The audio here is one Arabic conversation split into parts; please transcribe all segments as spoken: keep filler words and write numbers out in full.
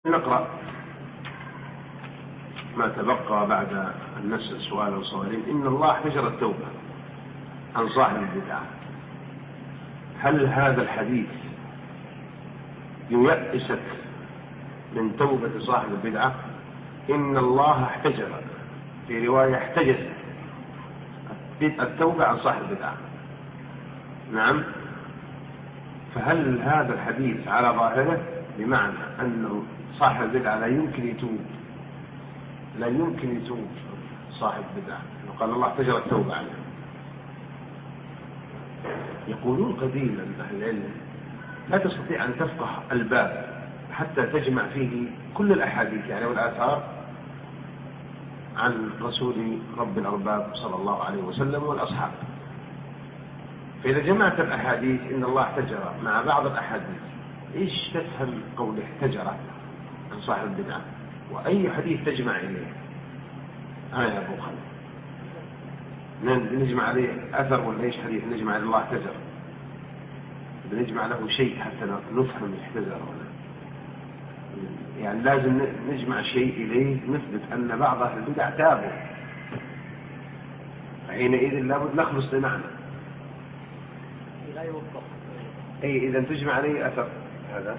نقرأ ما تبقى بعد أن نسأل سؤالا صغيرين. إن الله احتجر التوبة عن صاحب البدعة. هل هذا الحديث ييأسك من توبة صاحب البدعة؟ إن الله احتجر، في رواية احتجز التوبة عن صاحب البدعة. نعم، فهل هذا الحديث على ظاهره بمعنى أنه صاحب البدعة لا يمكن يتوب لا يمكن يتوب صاحب بدعة؟ قال الله احتجر التوبة عنه. يقولون قديما أهل العلم لا تستطيع أن تفقه الباب حتى تجمع فيه كل الأحاديث يعني والآثار عن رسول رب الأرباب صلى الله عليه وسلم والأصحاب. فإذا جمعت الأحاديث إن الله احتجر مع بعض الأحاديث، إيش تفهم قول احتجر عن صاحب البدعة؟ وأي حديث تجمع إليه؟ ها يا أبو خالد، نجمع عليه أثر ولا إيش حديث نجمع الله احتجر؟ بنجمع له شيء حتى نفهم احتجر ولا يعني لازم نجمع شيء إليه نثبت أن بعض أهل البدع تابوا، حينئذ لابد نخلص لمعنى. أي إذا تجمع عليه أثر هذا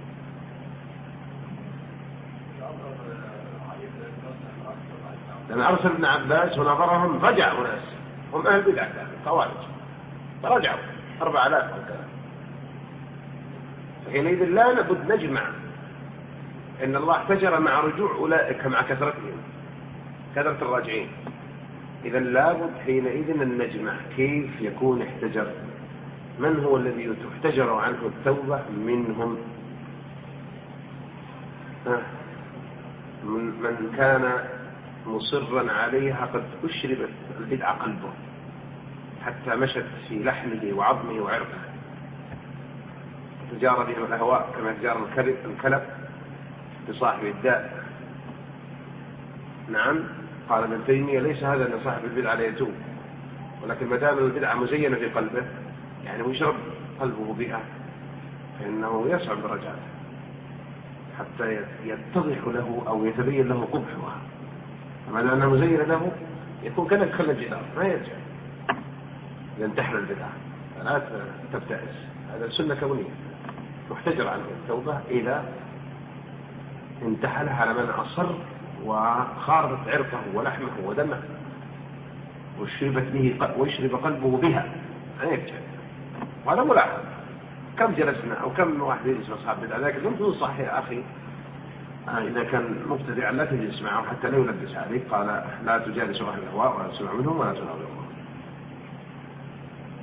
لأن أرسل ابن عباس ونظرهم رجعوا ناس هم أهل بدعة خوارج فرجعوا أربع آلاف أو كذا. فحينئذ لا نبد نجمع إن الله احتجر مع رجوع أولئك مع كثرتهم كثرة الراجعين. إذا لابد حينئذ أن نجمع كيف يكون احتجر، من هو الذي تحتجر عنه التوبة منهم؟ من كان مصرا عليها قد أشربت البدعة قلبه حتى مشت في لحمه وعظمه وعرقه، تجار بهم الأهواء كما تجار الكلب بصاحب الداء. نعم، قال ابن تيمية ليس هذا أن صاحب البدعة لا يتوب، ولكن ما دام البدعة مزينة في قلبه يعني ويشرب قلبه بها فإنه يصعب درجاته حتى يتضح له أو يتبين له قبحها. ما دام أنه مزين له يكون كأنك خلى الجدار ما يرجع ينتحل البدعة، فلا تبتعس. هذا السنة كونية، محتجر عنه التوبة إذا انتحل على من أصر وخاربت عرقه ولحمه ودمه وشربت به ويشرب قلبه بها ما يرجع. وهذا ملاحظ، كم جلسنا أو كم واحد يجلس أصحاب بدعة، لكن لم تكن صح يا أخي إذا كان مبتدعا لا تجلس معه حتى لا يلبس عليك. قال لا تجالس أهل الأهواء ولا تسمع منهم ولا تناظرهم.